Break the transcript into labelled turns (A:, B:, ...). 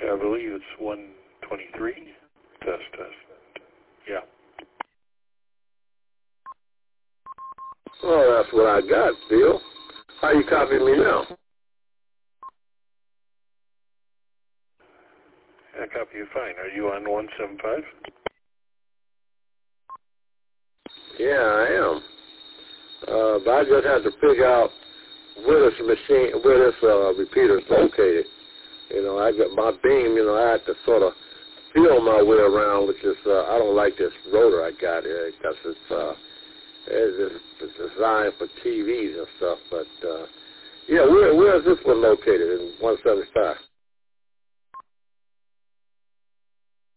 A: I believe it's 123. Test. Yeah.
B: Oh, that's what I got, Bill. How you copying me now?
A: I copy you fine. Are you on 175?
B: Yeah, I am. But I just had to figure out where this repeater is located. You know, I got my beam, you know, I had to sort of feel my way around, which is, I don't like this rotor I got here because it's designed for TVs and stuff. But, yeah, where is this one located in 175?